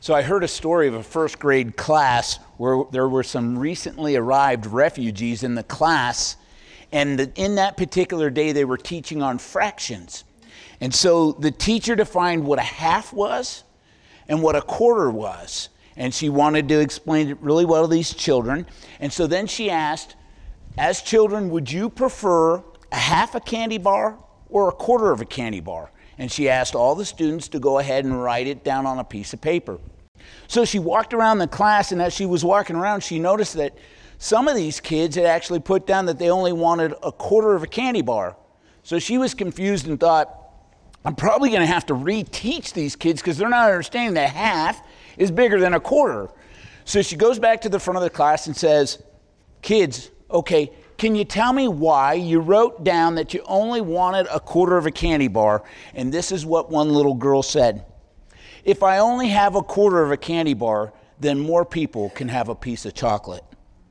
So I heard a story of a first grade class where there were some recently arrived refugees in the class, and in that particular day they were teaching on fractions. And so the teacher defined what a half was and what a quarter was. And she wanted to explain it really well to these children. And so then she asked, as children, would you prefer a half a candy bar or a quarter of a candy bar? And she asked all the students to go ahead and write it down on a piece of paper. So she walked around the class, and as she was walking around, she noticed that some of these kids had actually put down that they only wanted a quarter of a candy bar. So she was confused and thought, I'm probably going to have to reteach these kids because they're not understanding that half is bigger than a quarter. So she goes back to the front of the class and says, kids, okay, can you tell me why you wrote down that you only wanted a quarter of a candy bar? And this is what one little girl said. If I only have a quarter of a candy bar, then more people can have a piece of chocolate.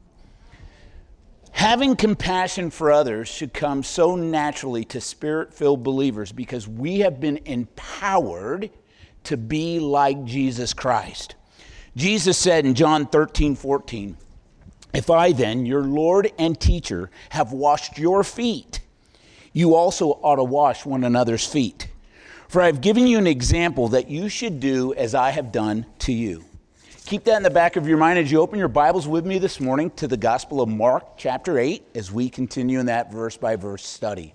Having compassion for others should come so naturally to Spirit-filled believers because we have been empowered to be like Jesus Christ. Jesus said in John 13:14, if I then, your Lord and teacher, have washed your feet, you also ought to wash one another's feet. For I have given you an example that you should do as I have done to you. Keep that in the back of your mind as you open your Bibles with me this morning to the Gospel of Mark, chapter 8, as we continue in that verse-by-verse study.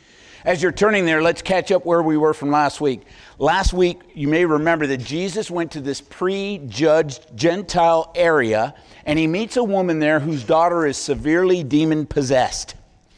As you're turning there, let's catch up where we were from last week. Last week, you may remember that Jesus went to this prejudged Gentile area, and he meets a woman there whose daughter is severely demon-possessed.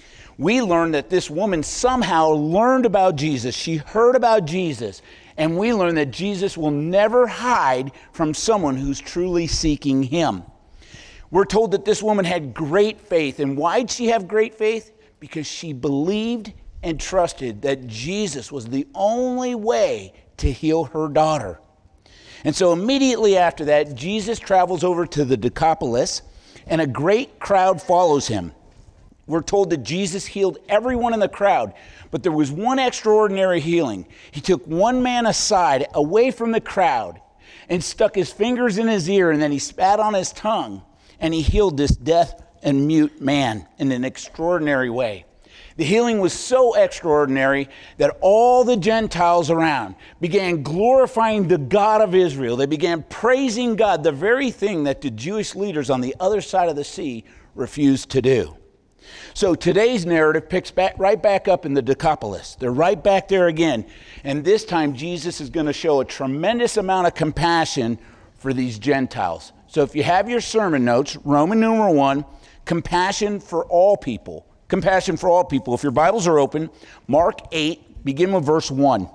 We learned that this woman somehow learned about Jesus. She heard about Jesus. And we learned that Jesus will never hide from someone who's truly seeking him. We're told that this woman had great faith. And why did she have great faith? Because she believed and trusted that Jesus was the only way to heal her daughter. And so immediately after that, Jesus travels over to the Decapolis, and a great crowd follows him. We're told that Jesus healed everyone in the crowd, but there was one extraordinary healing. He took one man aside, away from the crowd, and stuck his fingers in his ear, and then he spat on his tongue, and he healed this deaf and mute man in an extraordinary way. The healing was so extraordinary that all the Gentiles around began glorifying the God of Israel. They began praising God, the very thing that the Jewish leaders on the other side of the sea refused to do. So today's narrative picks right back up in the Decapolis. They're right back there again. And this time, Jesus is going to show a tremendous amount of compassion for these Gentiles. So if you have your sermon notes, Roman numeral 1, compassion for all people. Compassion for all people. If your Bibles are open, Mark 8, begin with verse 1.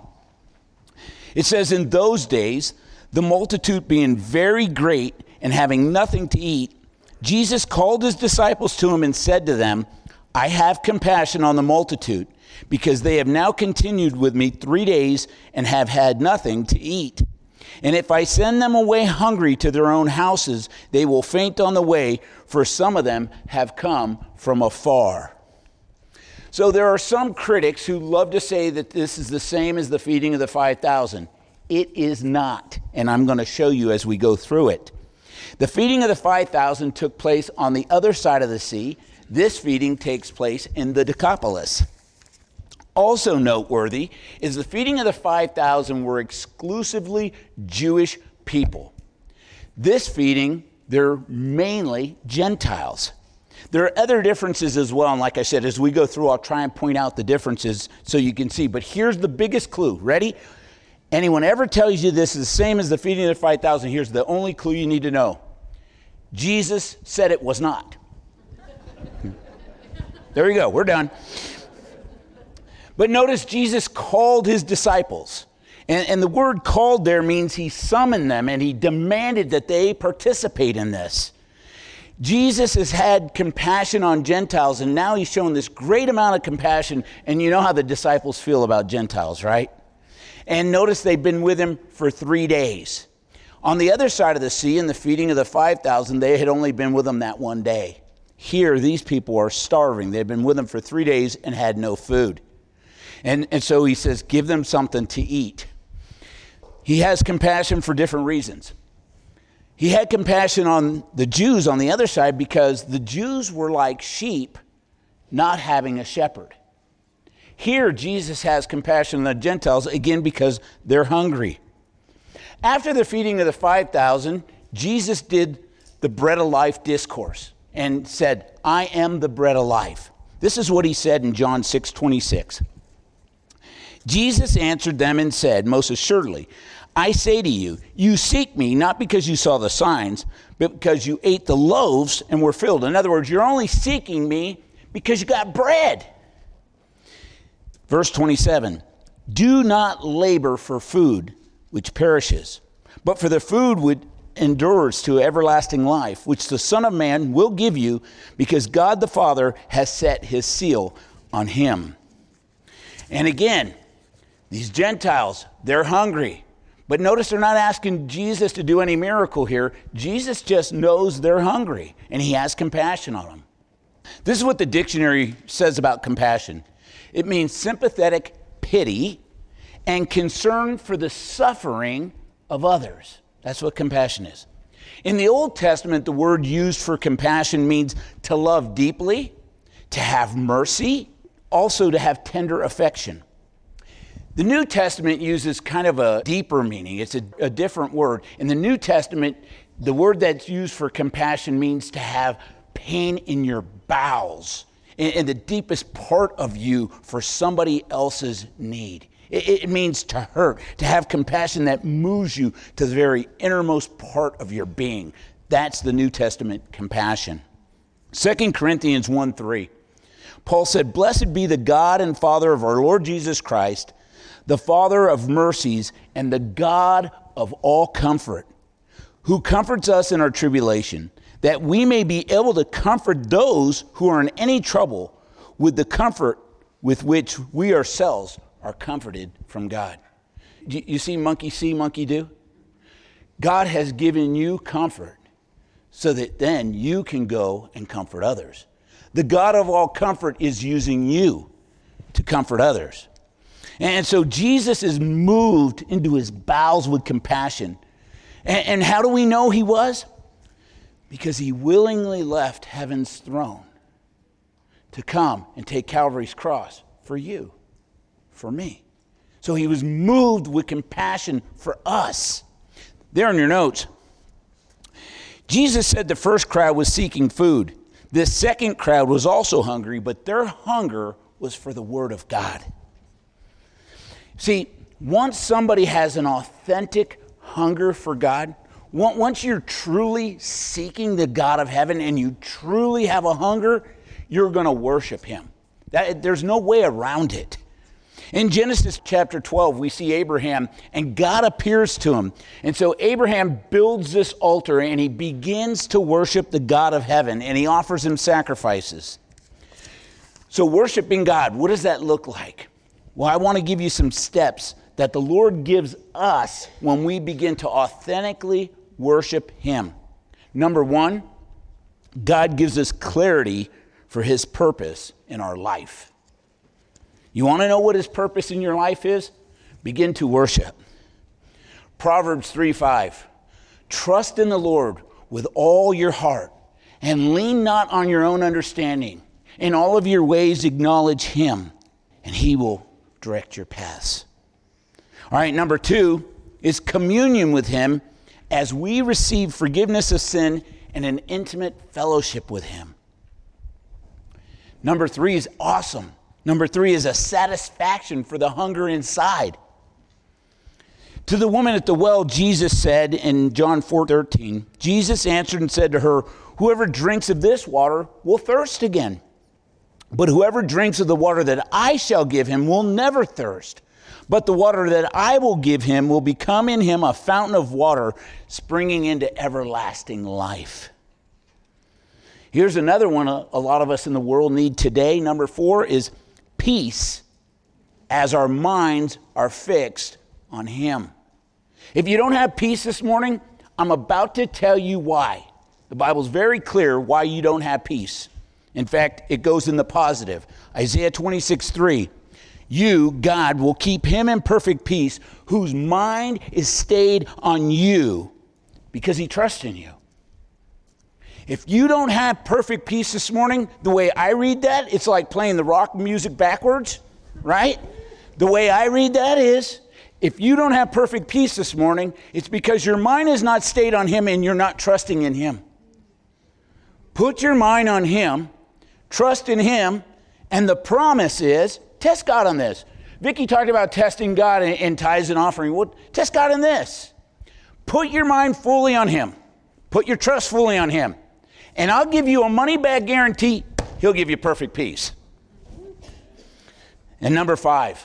It says, in those days, the multitude being very great and having nothing to eat, Jesus called his disciples to him and said to them, I have compassion on the multitude, because they have now continued with me 3 days and have had nothing to eat. And if I send them away hungry to their own houses, they will faint on the way, for some of them have come from afar. So there are some critics who love to say that this is the same as the feeding of the 5,000. It is not, and I'm going to show you as we go through it. The feeding of the 5,000 took place on the other side of the sea. This feeding takes place in the Decapolis. Also noteworthy is the feeding of the 5,000 were exclusively Jewish people. This feeding, they're mainly Gentiles. There are other differences as well, and like I said, as we go through, I'll try and point out the differences so you can see. But here's the biggest clue. Ready? Anyone ever tells you this is the same as the feeding of the 5,000, here's the only clue you need to know. Jesus said it was not. There you go, we're done. But notice Jesus called his disciples. And the word called there means he summoned them and he demanded that they participate in this. Jesus has had compassion on Gentiles, and now he's shown this great amount of compassion. And you know how the disciples feel about Gentiles, right? And notice they've been with him for 3 days. On the other side of the sea, in the feeding of the 5,000, they had only been with him that one day. Here, these people are starving. They've been with him for 3 days and had no food. And so he says, give them something to eat. He has compassion for different reasons. He had compassion on the Jews on the other side because the Jews were like sheep not having a shepherd. Here, Jesus has compassion on the Gentiles, again, because they're hungry. After the feeding of the 5,000, Jesus did the bread of life discourse and said, I am the bread of life. This is what he said in John 6:26. Jesus answered them and said, most assuredly, I say to you, you seek me not because you saw the signs, but because you ate the loaves and were filled. In other words, you're only seeking me because you got bread. Verse 27, do not labor for food which perishes, but for the food which endures to everlasting life, which the Son of Man will give you, because God the Father has set his seal on him. And again, these Gentiles, they're hungry. But notice they're not asking Jesus to do any miracle here. Jesus just knows they're hungry, and he has compassion on them. This is what the dictionary says about compassion. It means sympathetic pity and concern for the suffering of others. That's what compassion is. In the Old Testament, the word used for compassion means to love deeply, to have mercy, also to have tender affection. The New Testament uses kind of a deeper meaning. It's a different word. In the New Testament, the word that's used for compassion means to have pain in your bowels, in the deepest part of you for somebody else's need. It means to hurt, to have compassion that moves you to the very innermost part of your being. That's the New Testament compassion. 2 Corinthians 1:3. Paul said, blessed be the God and Father of our Lord Jesus Christ, the Father of mercies and the God of all comfort, who comforts us in our tribulation, that we may be able to comfort those who are in any trouble with the comfort with which we ourselves are comforted from God. You see monkey do? God has given you comfort so that then you can go and comfort others. The God of all comfort is using you to comfort others. And so Jesus is moved into his bowels with compassion. And how do we know he was? Because he willingly left heaven's throne to come and take Calvary's cross for you, for me. So he was moved with compassion for us. There in your notes, Jesus said the first crowd was seeking food. This second crowd was also hungry, but their hunger was for the word of God. See, once somebody has an authentic hunger for God, once you're truly seeking the God of heaven and you truly have a hunger, you're going to worship him. There's no way around it. In Genesis chapter 12, we see Abraham, and God appears to him. And so Abraham builds this altar, and he begins to worship the God of heaven, and he offers him sacrifices. So worshiping God, what does that look like? Well, I want to give you some steps that the Lord gives us when we begin to authentically worship him. Number one, God gives us clarity for his purpose in our life. You want to know what his purpose in your life is? Begin to worship. Proverbs 3:5. Trust in the Lord with all your heart and lean not on your own understanding. In all of your ways acknowledge him, and he will direct your paths. All right, number two is communion with him as we receive forgiveness of sin and an intimate fellowship with him. Number three is awesome. Number three is a satisfaction for the hunger inside. To the woman at the well, Jesus said in John 4:13, Jesus answered and said to her, whoever drinks of this water will thirst again. But whoever drinks of the water that I shall give him will never thirst. But the water that I will give him will become in him a fountain of water springing into everlasting life. Here's another one a lot of us in the world need today. Number 4 is peace as our minds are fixed on him. If you don't have peace this morning, I'm about to tell you why. The Bible's very clear why you don't have peace. In fact, it goes in the positive. Isaiah 26:3. You, God, will keep him in perfect peace, whose mind is stayed on you because he trusts in you. If you don't have perfect peace this morning, the way I read that, it's like playing the rock music backwards, right? The way I read that is, if you don't have perfect peace this morning, it's because your mind is not stayed on him and you're not trusting in him. Put your mind on him, trust in him, and the promise is, test God on this. Vicki talked about testing God in tithes and offering. Well, test God in this. Put your mind fully on him. Put your trust fully on him. And I'll give you a money-back guarantee, he'll give you perfect peace. And number 5,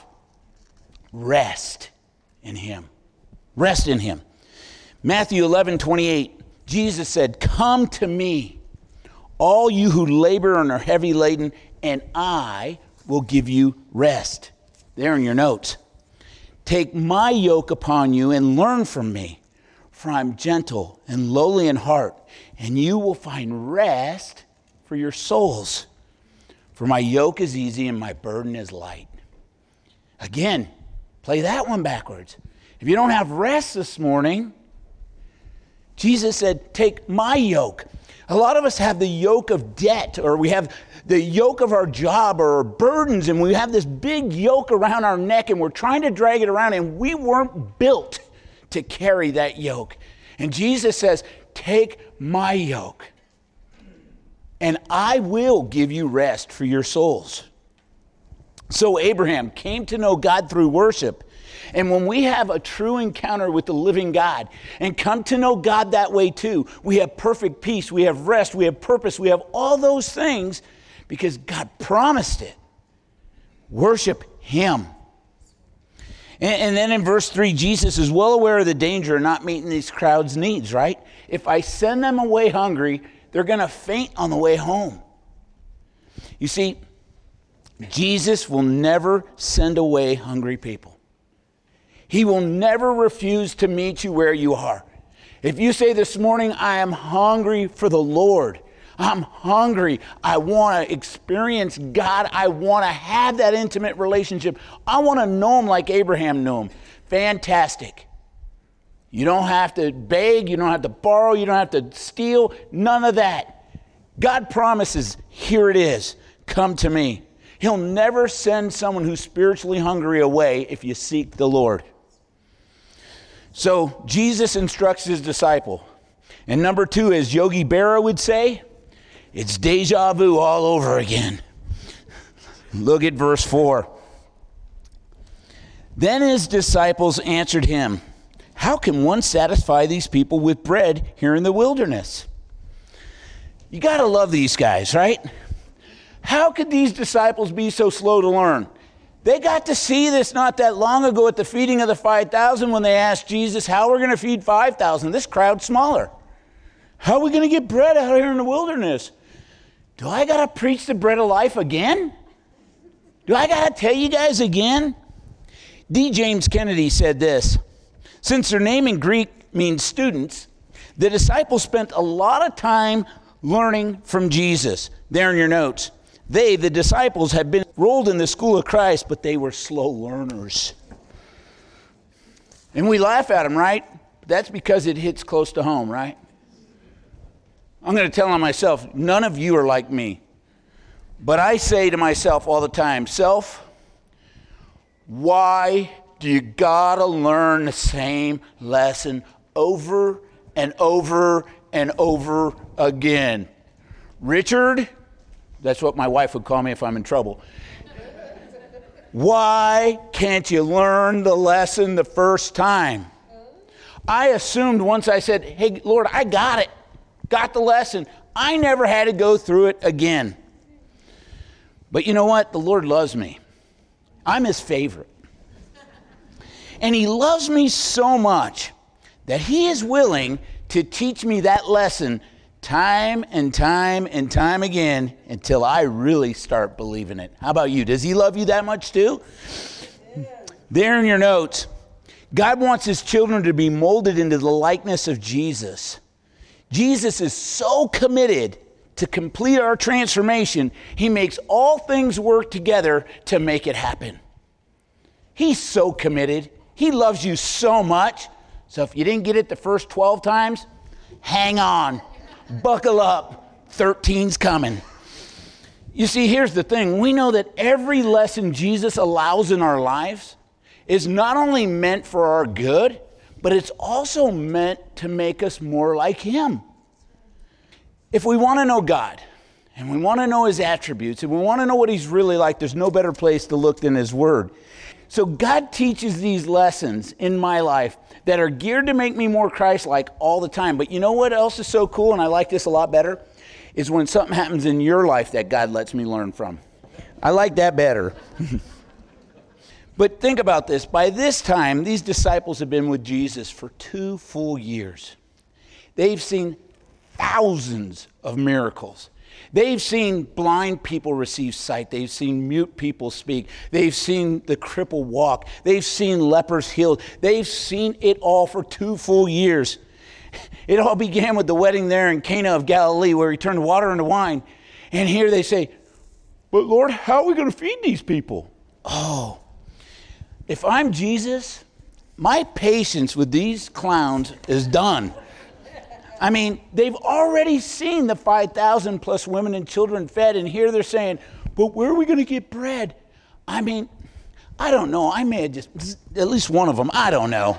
rest in him. Rest in him. Matthew 11:28, Jesus said, "Come to me, all you who labor and are heavy laden, and I will give you rest." There in your notes. "Take my yoke upon you and learn from me, for I'm gentle and lowly in heart, and you will find rest for your souls. For my yoke is easy and my burden is light." Again, play that one backwards. If you don't have rest this morning, Jesus said, take my yoke. A lot of us have the yoke of debt, or we have the yoke of our job or our burdens, and we have this big yoke around our neck, and we're trying to drag it around, and we weren't built to carry that yoke. And Jesus says, take my yoke, and I will give you rest for your souls. So Abraham came to know God through worship. And when we have a true encounter with the living God and come to know God that way too, we have perfect peace, we have rest, we have purpose, we have all those things because God promised it. Worship him. And then in verse 3, Jesus is well aware of the danger of not meeting these crowds' needs, right? If I send them away hungry, they're going to faint on the way home. You see, Jesus will never send away hungry people. He will never refuse to meet you where you are. If you say this morning, I am hungry for the Lord. I'm hungry. I want to experience God. I want to have that intimate relationship. I want to know him like Abraham knew him. Fantastic. You don't have to beg. You don't have to borrow. You don't have to steal. None of that. God promises, here it is. Come to me. He'll never send someone who's spiritually hungry away if you seek the Lord. So Jesus instructs his disciple. And number 2, as Yogi Berra would say, it's deja vu all over again. Look at verse 4. Then his disciples answered him, how can one satisfy these people with bread here in the wilderness? You got to love these guys, right? How could these disciples be so slow to learn? They got to see this not that long ago at the feeding of the 5,000 when they asked Jesus, how we're going to feed 5,000? This crowd's smaller. How are we going to get bread out here in the wilderness? Do I got to preach the bread of life again? Do I got to tell you guys again? D. James Kennedy said this, since their name in Greek means students, the disciples spent a lot of time learning from Jesus. There in your notes. They, the disciples, had been enrolled in the school of Christ, but they were slow learners. And we laugh at them, right? That's because it hits close to home, right? I'm going to tell on myself, none of you are like me. But I say to myself all the time, self, why do you got to learn the same lesson over and over and over again? Richard, that's what my wife would call me if I'm in trouble. Why can't you learn the lesson the first time? I assumed once I said, hey, Lord, I got it. Got the lesson. I never had to go through it again. But you know what? The Lord loves me. I'm his favorite. And he loves me so much that he is willing to teach me that lesson time and time and time again until I really start believing it. How about you? Does he love you that much too? Yeah. There in your notes, God wants his children to be molded into the likeness of Jesus. Jesus is so committed to complete our transformation, he makes all things work together to make it happen. He's so committed. He loves you so much. So if you didn't get it the first 12 times, Hang on. Buckle up. 13's coming. You see, here's the thing. We know that every lesson Jesus allows in our lives is not only meant for our good, but it's also meant to make us more like him. If we want to know God, and we want to know his attributes, and we want to know what he's really like, there's no better place to look than his word. So God teaches these lessons in my life that are geared to make me more Christ-like all the time. But you know what else is so cool, and I like this a lot better, is when something happens in your life that God lets me learn from. I like that better. But think about this. By this time, these disciples have been with Jesus for 2 full years. They've seen thousands of miracles. They've seen blind people receive sight. They've seen mute people speak. They've seen the cripple walk. They've seen lepers healed. They've seen it all for 2 full years. It all began with the wedding there in Cana of Galilee where he turned water into wine. And here they say, but Lord, how are we going to feed these people? Oh, if I'm Jesus, my patience with these clowns is done. I mean, they've already seen the 5,000 plus women and children fed, and here they're saying, but where are we going to get bread? I mean, I don't know. I may have just, at least one of them, I don't know.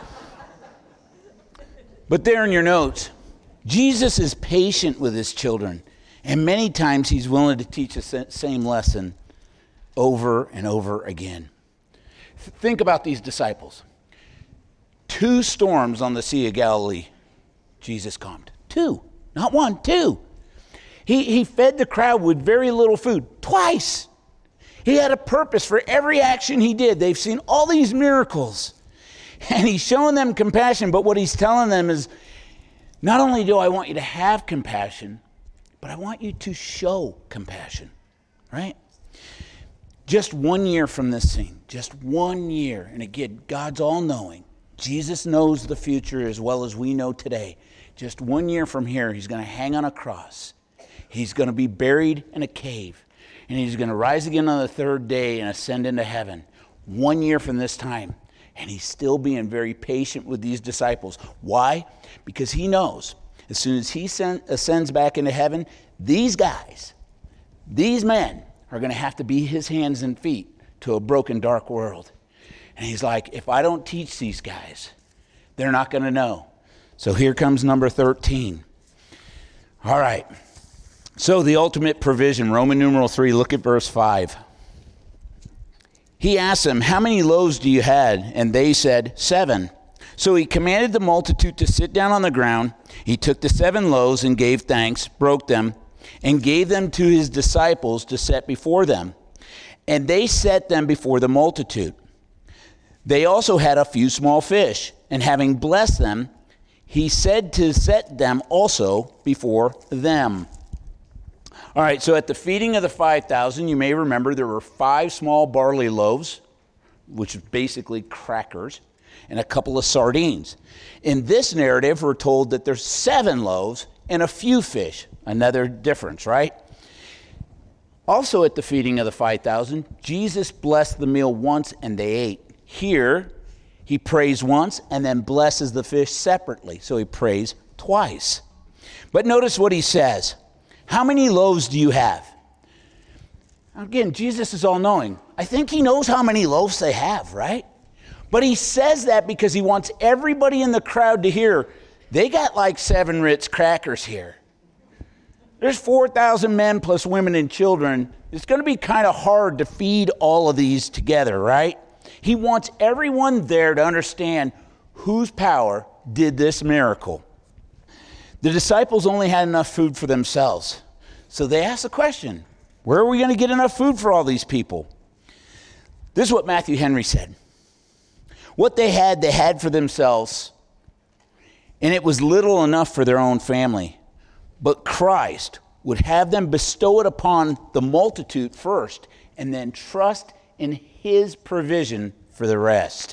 But there in your notes, Jesus is patient with his children, and many times he's willing to teach the same lesson over and over again. Think about these disciples. 2 storms on the Sea of Galilee. Jesus calmed. 2, not 1, 2. He fed the crowd with very little food twice. He had a purpose for every action he did. They've seen all these miracles. And he's showing them compassion, but what he's telling them is, not only do I want you to have compassion, but I want you to show compassion, right? Just 1 year from this scene, just 1 year, and again, God's all-knowing. Jesus knows the future as well as we know today. Just 1 year from here, he's going to hang on a cross. He's going to be buried in a cave. And he's going to rise again on the 3rd day and ascend into heaven. 1 year from this time. And he's still being very patient with these disciples. Why? Because he knows as soon as he ascends back into heaven, these guys, these men are going to have to be his hands and feet to a broken, dark world. And he's like, if I don't teach these guys, they're not going to know. So here comes number 13. All right. So the ultimate provision, Roman numeral 3, look at verse 5. He asked them, how many loaves do you have? And they said, 7. So he commanded the multitude to sit down on the ground. He took the 7 loaves and gave thanks, broke them, and gave them to his disciples to set before them. And they set them before the multitude. They also had a few small fish, and having blessed them, he said to set them also before them. All right, so at the feeding of the 5,000, you may remember there were 5 small barley loaves, which is basically crackers, and a couple of sardines. In this narrative, we're told that there's 7 loaves and a few fish. Another difference, right? Also at the feeding of the 5,000, Jesus blessed the meal once and they ate. Here, he prays once and then blesses the fish separately. So he prays twice. But notice what he says. How many loaves do you have? Again, Jesus is all-knowing. I think he knows how many loaves they have, right? But he says that because he wants everybody in the crowd to hear, they got like 7 Ritz crackers here. There's 4,000 men plus women and children. It's going to be kind of hard to feed all of these together, right? He wants everyone there to understand whose power did this miracle. The disciples only had enough food for themselves. So they asked the question, where are we going to get enough food for all these people? This is what Matthew Henry said. What they had for themselves, and it was little enough for their own family. But Christ would have them bestow it upon the multitude first, and then trust in his provision for the rest.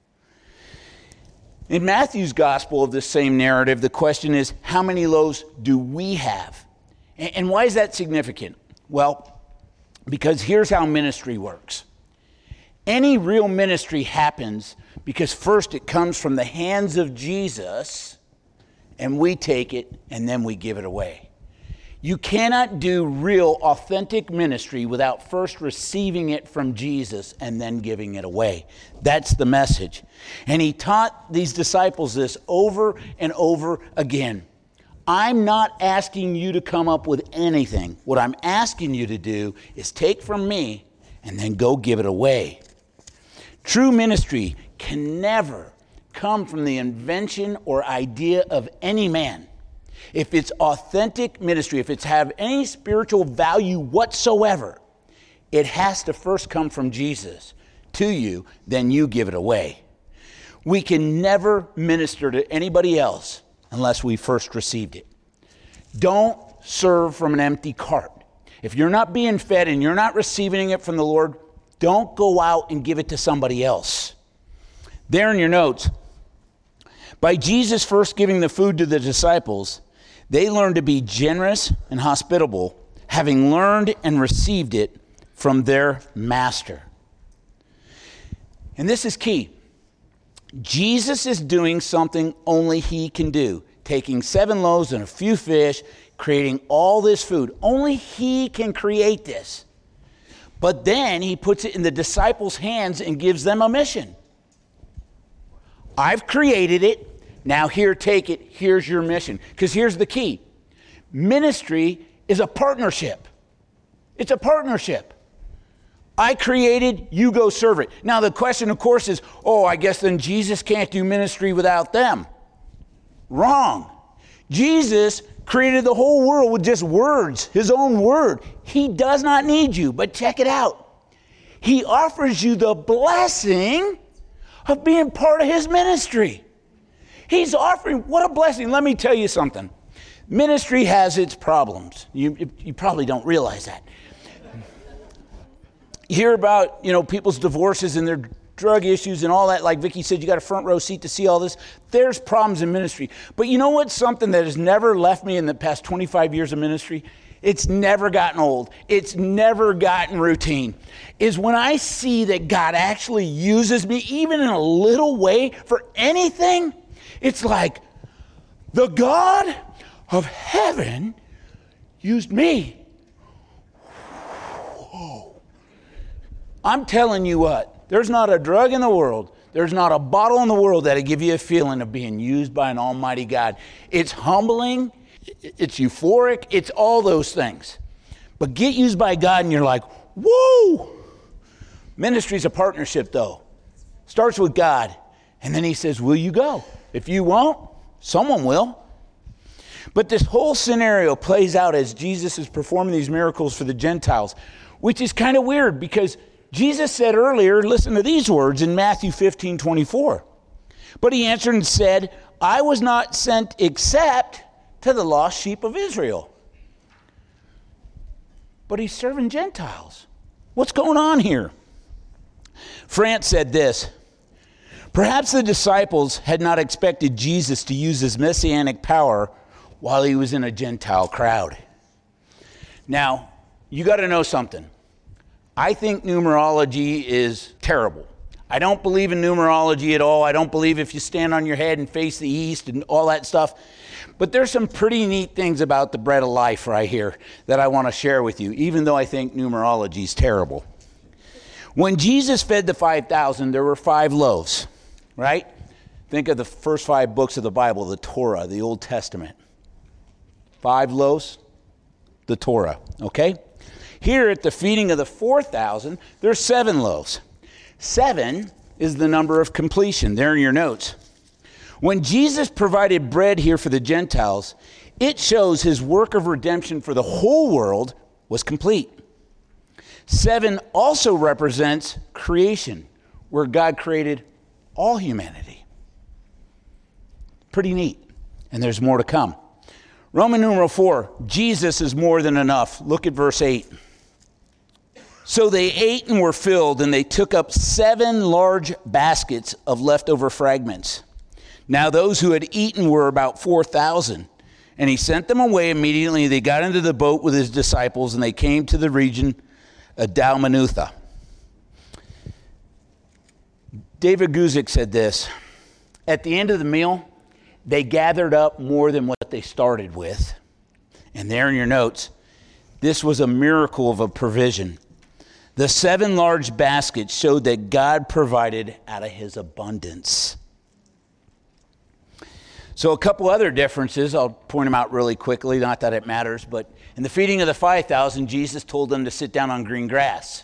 In Matthew's gospel of this same narrative, the question is, how many loaves do we have? And why is that significant? Well, because here's how ministry works. Any real ministry happens because first it comes from the hands of Jesus, and we take it, and then we give it away. You cannot do real, authentic ministry without first receiving it from Jesus and then giving it away. That's the message. And he taught these disciples this over and over again. I'm not asking you to come up with anything. What I'm asking you to do is take from me and then go give it away. True ministry can never come from the invention or idea of any man. If it's authentic ministry, if it's have any spiritual value whatsoever, it has to first come from Jesus to you, then you give it away. We can never minister to anybody else unless we first received it. Don't serve from an empty cart. If you're not being fed and you're not receiving it from the Lord, don't go out and give it to somebody else. There in your notes, by Jesus first giving the food to the disciples, they learned to be generous and hospitable, having learned and received it from their master. And this is key. Jesus is doing something only he can do, taking 7 loaves and a few fish, creating all this food. Only he can create this. But then he puts it in the disciples' hands and gives them a mission. I've created it. Now here, take it. Here's your mission. Because here's the key. Ministry is a partnership. It's a partnership. I created, you go serve it. Now the question, of course, is, I guess then Jesus can't do ministry without them. Wrong. Jesus created the whole world with just words, his own word. He does not need you, but check it out. He offers you the blessing of being part of his ministry. He's offering, what a blessing. Let me tell you something. Ministry has its problems. You probably don't realize that. You hear about, people's divorces and their drug issues and all that. Like Vicki said, you got a front row seat to see all this. There's problems in ministry. But you know what's something that has never left me in the past 25 years of ministry? It's never gotten old. It's never gotten routine. Is when I see that God actually uses me, even in a little way, for anything. It's like the God of heaven used me. Whoa. I'm telling you what, there's not a drug in the world, there's not a bottle in the world that'll give you a feeling of being used by an almighty God. It's humbling, it's euphoric, it's all those things. But get used by God and you're like, whoa! Ministry's a partnership though. Starts with God. And then he says, will you go? If you won't, someone will. But this whole scenario plays out as Jesus is performing these miracles for the Gentiles, which is kind of weird because Jesus said earlier, listen to these words in Matthew 15:24. But he answered and said, I was not sent except to the lost sheep of Israel. But he's serving Gentiles. What's going on here? France said this. Perhaps the disciples had not expected Jesus to use his messianic power while he was in a Gentile crowd. Now, you got to know something. I think numerology is terrible. I don't believe in numerology at all. I don't believe if you stand on your head and face the east and all that stuff. But there's some pretty neat things about the bread of life right here that I want to share with you, even though I think numerology is terrible. When Jesus fed the 5,000, there were 5 loaves. Right? Think of the first 5 books of the Bible, the Torah, the Old Testament. 5 loaves, the Torah, okay? Here at the feeding of the 4,000, there's 7 loaves. 7 is the number of completion. There in your notes. When Jesus provided bread here for the Gentiles, it shows his work of redemption for the whole world was complete. 7 also represents creation, where God created all humanity. Pretty neat. And there's more to come. Roman numeral 4, Jesus is more than enough. Look at verse 8. So they ate and were filled, and they took up 7 large baskets of leftover fragments. Now those who had eaten were about 4,000. And he sent them away immediately. They got into the boat with his disciples, and they came to the region of Dalmanutha. David Guzik said this, at the end of the meal, They gathered up more than what they started with. And there in your notes, this was a miracle of a provision. The 7 large baskets showed that God provided out of his abundance. So a couple other differences, I'll point them out really quickly, not that it matters, but in the feeding of the 5,000, Jesus told them to sit down on green grass.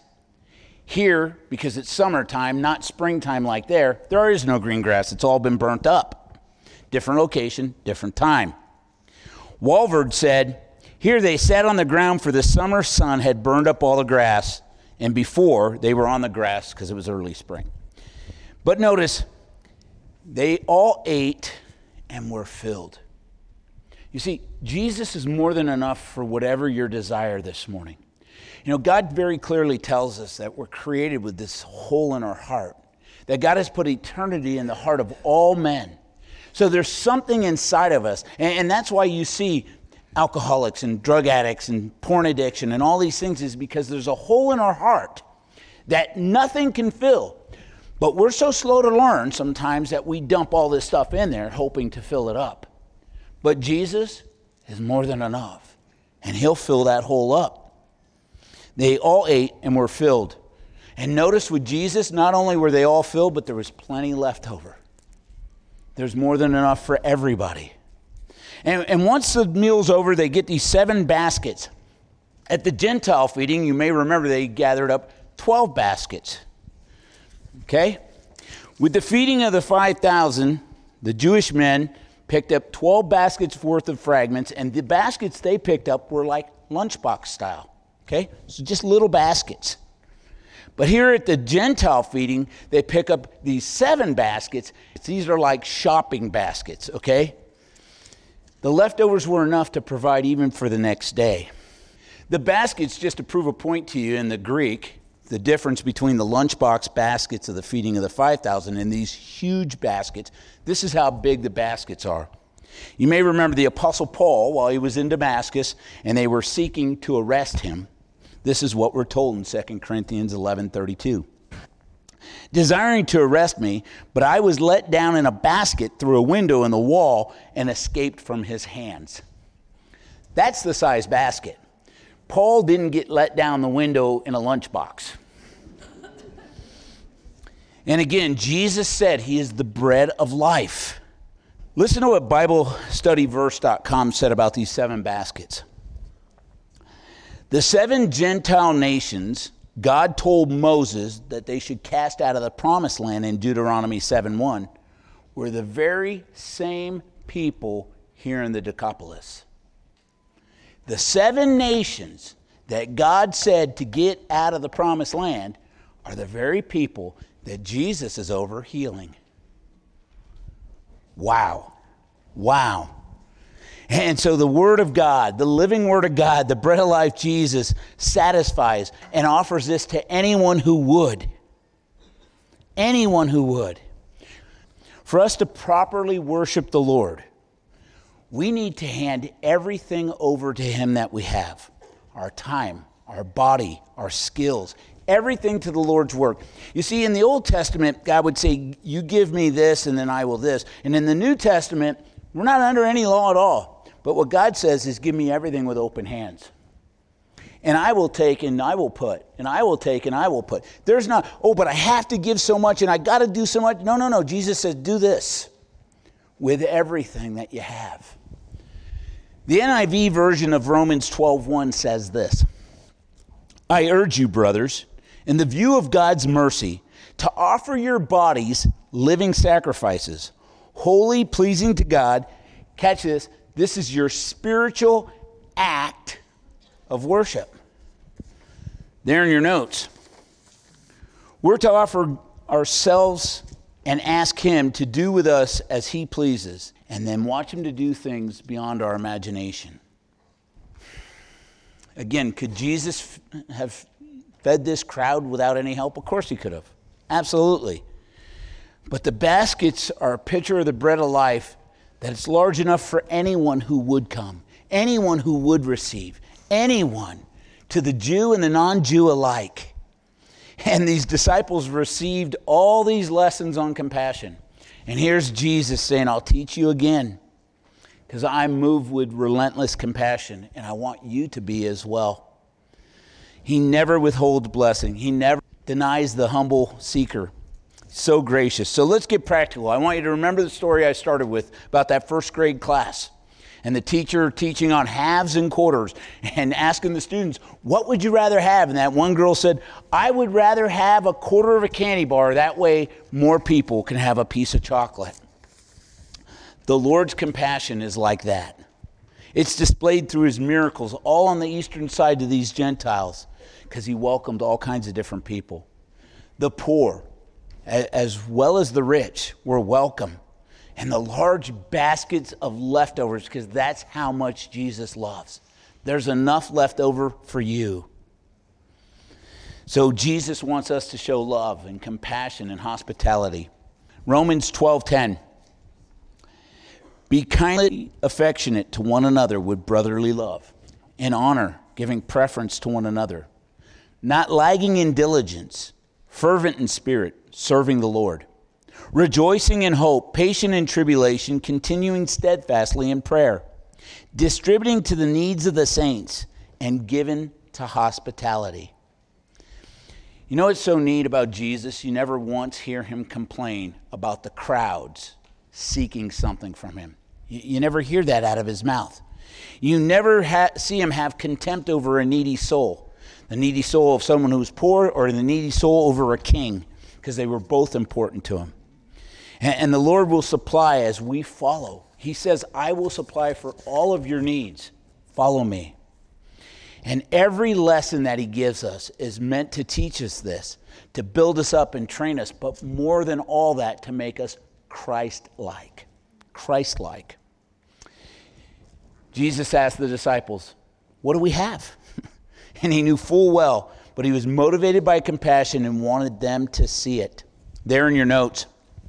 Here, because it's summertime, not springtime like there is no green grass. It's all been burnt up. Different location, different time. Walvoord said, here they sat on the ground for the summer sun had burned up all the grass, and before they were on the grass because it was early spring. But notice, they all ate and were filled. You see, Jesus is more than enough for whatever your desire this morning. You know, God very clearly tells us that we're created with this hole in our heart, that God has put eternity in the heart of all men. So there's something inside of us, and that's why you see alcoholics and drug addicts and porn addiction and all these things, is because there's a hole in our heart that nothing can fill. But we're so slow to learn sometimes that we dump all this stuff in there hoping to fill it up. But Jesus is more than enough, and he'll fill that hole up. They all ate and were filled. And notice with Jesus, not only were they all filled, but there was plenty left over. There's more than enough for everybody. And once the meal's over, they get these 7 baskets. At the Gentile feeding, you may remember they gathered up 12 baskets. Okay? With the feeding of the 5,000, the Jewish men picked up 12 baskets worth of fragments, and the baskets they picked up were like lunchbox style. Okay? So just little baskets. But here at the Gentile feeding, they pick up these 7 baskets. These are like shopping baskets, okay? The leftovers were enough to provide even for the next day. The baskets, just to prove a point to you in the Greek, the difference between the lunchbox baskets of the feeding of the 5,000 and these huge baskets, this is how big the baskets are. You may remember the Apostle Paul, while he was in Damascus, and they were seeking to arrest him. This is what we're told in 2 Corinthians 11:32. Desiring to arrest me, but I was let down in a basket through a window in the wall and escaped from his hands. That's the size basket. Paul didn't get let down the window in a lunchbox. And again, Jesus said he is the bread of life. Listen to what BibleStudyVerse.com said about these 7 baskets. The 7 Gentile nations God told Moses that they should cast out of the promised land in Deuteronomy 7:1 were the very same people here in the Decapolis. The 7 nations that God said to get out of the promised land are the very people that Jesus is over healing. Wow. Wow. And so the Word of God, the living Word of God, the bread of life Jesus, satisfies and offers this to anyone who would. Anyone who would. For us to properly worship the Lord, we need to hand everything over to Him that we have. Our time, our body, our skills, everything to the Lord's work. You see, in the Old Testament, God would say, you give me this and then I will this. And in the New Testament, we're not under any law at all. But what God says is, give me everything with open hands. And I will take and I will put. And I will take and I will put. There's not, but I have to give so much and I got to do so much. No. Jesus says, do this with everything that you have. The NIV version of Romans 12:1 says this. I urge you, brothers, in the view of God's mercy, to offer your bodies living sacrifices, holy, pleasing to God. Catch this. This is your spiritual act of worship. There in your notes. We're to offer ourselves and ask Him to do with us as He pleases, and then watch Him to do things beyond our imagination. Again, could Jesus have fed this crowd without any help? Of course He could have. Absolutely. But the baskets are a picture of the bread of life, that it's large enough for anyone who would come, anyone who would receive, anyone, to the Jew and the non-Jew alike. And these disciples received all these lessons on compassion. And here's Jesus saying, I'll teach you again, because I'm moved with relentless compassion, and I want you to be as well. He never withholds blessing. He never denies the humble seeker. So gracious. So let's get practical. I want you to remember the story I started with about that first grade class and the teacher teaching on halves and quarters and asking the students, what would you rather have? And that one girl said, I would rather have a quarter of a candy bar. That way more people can have a piece of chocolate. The Lord's compassion is like that. It's displayed through his miracles all on the eastern side to these Gentiles, because he welcomed all kinds of different people. The poor, as well as the rich, were welcome. And the large baskets of leftovers, because that's how much Jesus loves. There's enough left over for you. So Jesus wants us to show love and compassion and hospitality. Romans 12:10. Be kindly affectionate to one another with brotherly love, in honor, giving preference to one another, not lagging in diligence, fervent in spirit, serving the Lord, rejoicing in hope, patient in tribulation, continuing steadfastly in prayer, distributing to the needs of the saints, and given to hospitality. You know what's so neat about Jesus? You never once hear him complain about the crowds seeking something from him. You never hear that out of his mouth. You never see him have contempt over a needy soul, the needy soul of someone who's poor or the needy soul over a king, because they were both important to him. And the Lord will supply as we follow. He says, I will supply for all of your needs. Follow me. And every lesson that he gives us is meant to teach us this, to build us up and train us, but more than all that, to make us Christ-like. Christ-like. Jesus asked the disciples, what do we have? And he knew full well, but he was motivated by compassion and wanted them to see it. There in your notes.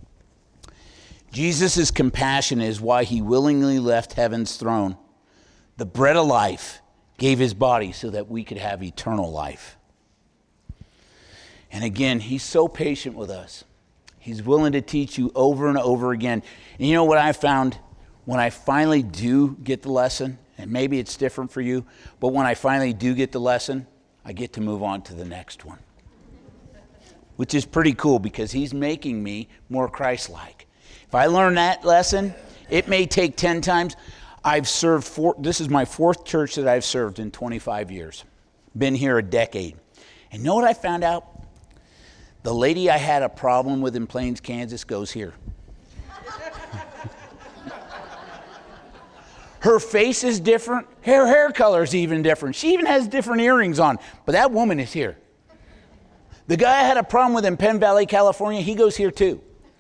Jesus' compassion is why he willingly left heaven's throne. The bread of life gave his body so that we could have eternal life. And again, he's so patient with us. He's willing to teach you over and over again. And you know what I found? When I finally do get the lesson, and maybe it's different for you, but when I finally do get the lesson, I get to move on to the next one. Which is pretty cool, because he's making me more Christ-like. If I learn that lesson, it may take 10 times. I've served this is my fourth church that I've served in 25 years. Been here a decade. And you know what I found out? The lady I had a problem with in Plains, Kansas goes here. Her face is different. Her hair color is even different. She even has different earrings on. But that woman is here. The guy I had a problem with in Penn Valley, California, he goes here too.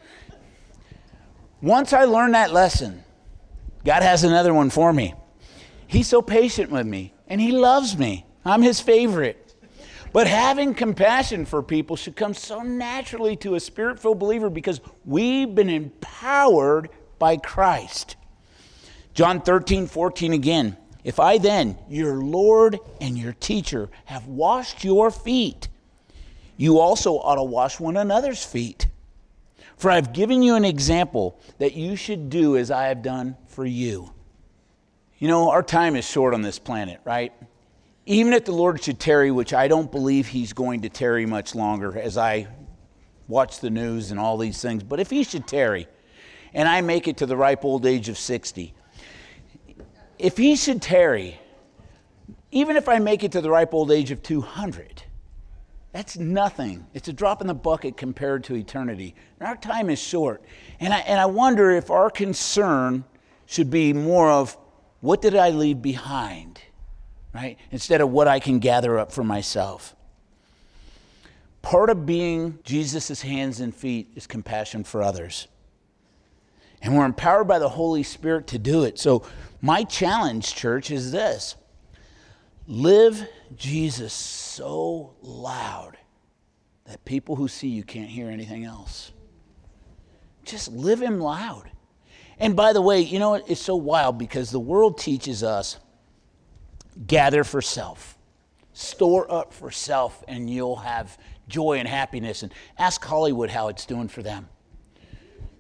Once I learned that lesson, God has another one for me. He's so patient with me, and he loves me. I'm his favorite. But having compassion for people should come so naturally to a spirit-filled believer, because we've been empowered by Christ. John 13:14 again. If I then, your Lord and your teacher, have washed your feet, you also ought to wash one another's feet. For I've given you an example that you should do as I have done for you. You know, our time is short on this planet, right? Even if the Lord should tarry, which I don't believe he's going to tarry much longer as I watch the news and all these things, but if he should tarry and I make it to the ripe old age of 60, if he should tarry, even if I make it to the ripe old age of 200, that's nothing. It's a drop in the bucket compared to eternity. And our time is short. And I wonder if our concern should be more of, what did I leave behind, right? Instead of what I can gather up for myself. Part of being Jesus' hands and feet is compassion for others. And we're empowered by the Holy Spirit to do it. So my challenge, church, is this. Live Jesus so loud that people who see you can't hear anything else. Just live him loud. And by the way, you know what? It's so wild, because the world teaches us, gather for self. Store up for self, and you'll have joy and happiness. And ask Hollywood how it's doing for them.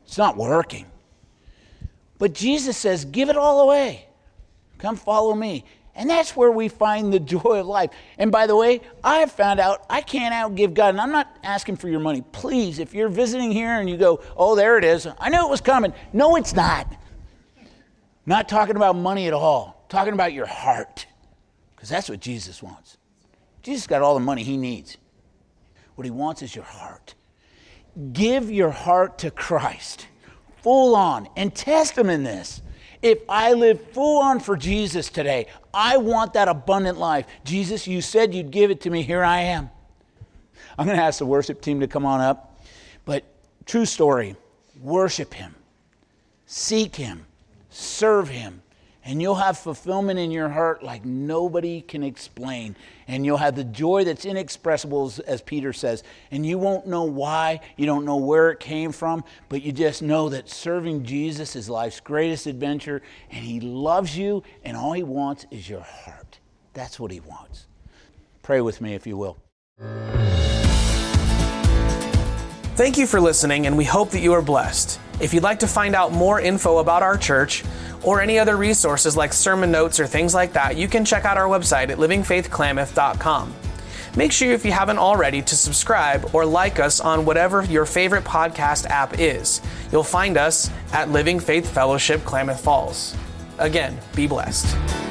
It's not working. But Jesus says, give it all away. Come follow me. And that's where we find the joy of life. And by the way, I have found out I can't outgive God. And I'm not asking for your money. Please, if you're visiting here and you go, oh, there it is. I knew it was coming. No, it's not. Not talking about money at all. Talking about your heart. Because that's what Jesus wants. Jesus got all the money he needs. What he wants is your heart. Give your heart to Christ. Full on. And test him in this. If I live full on for Jesus today, I want that abundant life. Jesus, you said you'd give it to me. Here I am. I'm going to ask the worship team to come on up. But true story, worship him. Seek him. Serve him. And you'll have fulfillment in your heart like nobody can explain. And you'll have the joy that's inexpressible, as Peter says. And you won't know why. You don't know where it came from. But you just know that serving Jesus is life's greatest adventure. And he loves you. And all he wants is your heart. That's what he wants. Pray with me if you will. Thank you for listening, and we hope that you are blessed. If you'd like to find out more info about our church, or any other resources like sermon notes or things like that, you can check out our website at livingfaithklamath.com. Make sure, if you haven't already, to subscribe or like us on whatever your favorite podcast app is. You'll find us at Living Faith Fellowship Klamath Falls. Again, be blessed.